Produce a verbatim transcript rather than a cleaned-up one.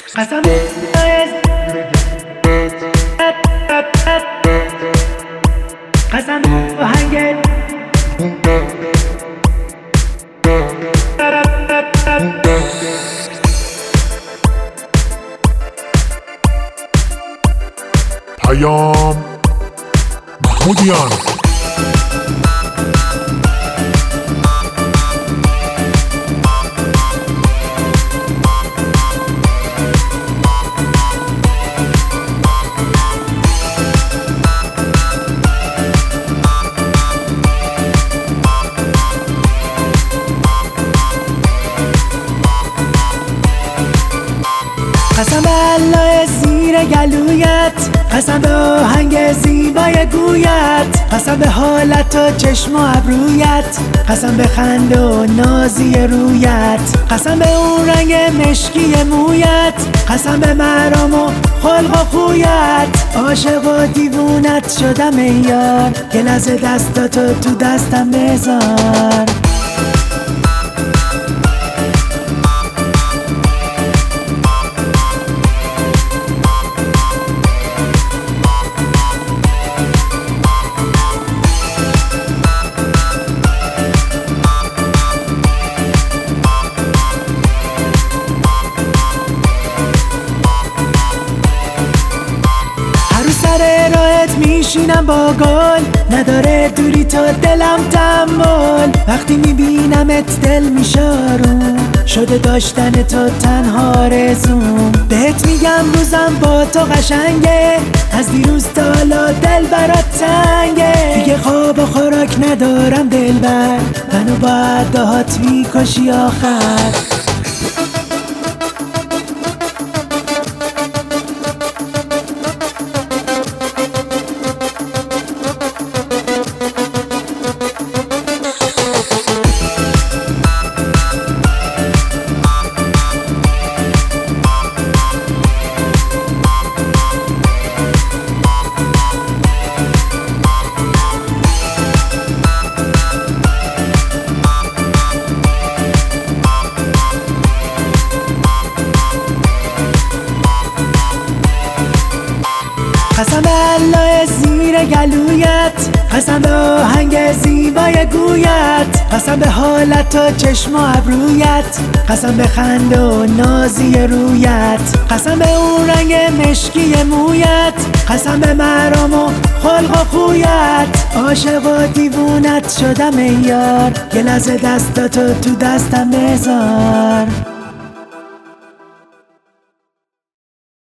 قسم قسم آهنگ پیام محمودیان. قسم به الله زیر گلویت، قسم به آهنگ زیبای گویت، قسم به حالت و چشم و ابرویت، قسم به خنده و نازی رویت، قسم به اون رنگ مشکی مویت، قسم به مرام و خلق و خویت. عاشق و دیوونت شدم ای یار، یه لحظه دستاتو تو دستم بذار. سر راهت میشینم با گل، نداره دوری تو دلم تحمل. وقتی میبینمت دل میشارون، شده داشتن تو تنها رزوم. بهت میگم روزم با تو قشنگه، از دیروز تا حالا دل برات تنگه. دیگه خواب و خوراک ندارم دلبر، منو با دهات میکشی آخر. قسم به الله زیر گلویت، قسم به آهنگ زیبای گویت، قسم به حالت و چشم و ابرویت، قسم به خنده و نازی رویت، قسم به اون رنگ مشکی مویت، قسم به مرام و خلق و خویت. عاشق و دیوونت شدم ای یار، یه لحظه دستاتو تو دستم بذار.